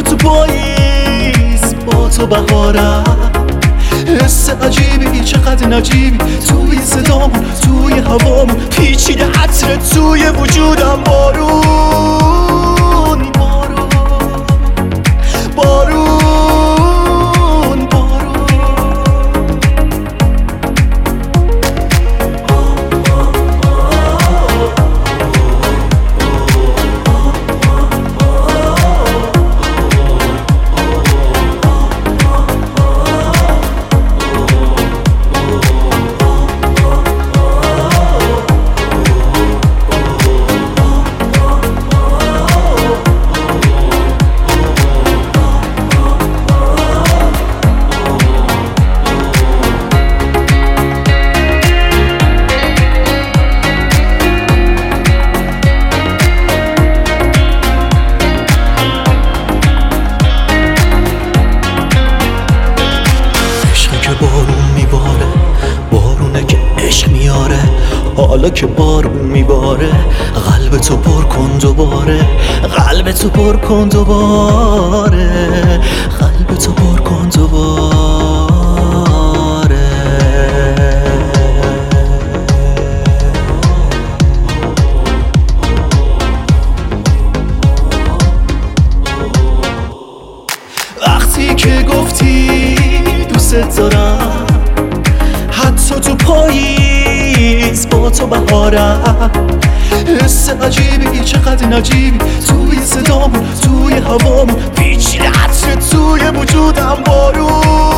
تو پاییز با تو بهارم، حس عجیبی چقدر نجیبی توی صدامون توی هوامون پیچیده عطر توی وجودم. بارون بارون بارون بارون میباره، بارونه که عشق میاره. حالا که بارون میباره قلب تو پر کن دوباره، قلب تو پر کن دوباره، قلب تو پر کن دوباره. وقتی که گفتی دوست دارم، حتی تو پاییز با تو بهارم، حس عجیبی چقدر نجیبی توی صدامون توی هوامون پیچیده عطر توی وجودم. بارون